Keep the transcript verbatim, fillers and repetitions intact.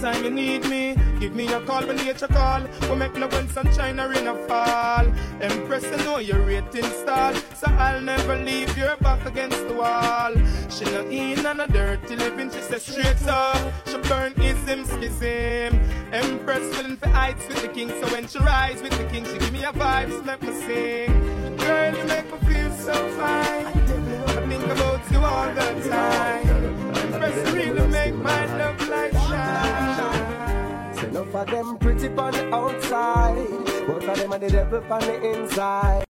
anytime you need me. Give me a call when nature call. We'll make love when sunshine or rain or fall. Empress, I know your rating stall, so I'll never leave your back against the wall. She no in and a dirty living, she says straight up. She burn ism, schism. Empress willing for heights with the king, so when she rise with the king, she give me a vibes, let me sing. Girl, you make me feel so fine. I think about you all the time. Empress, you really make my love light shine. Enough of them pretty on the outside, both of them are the devil on the inside.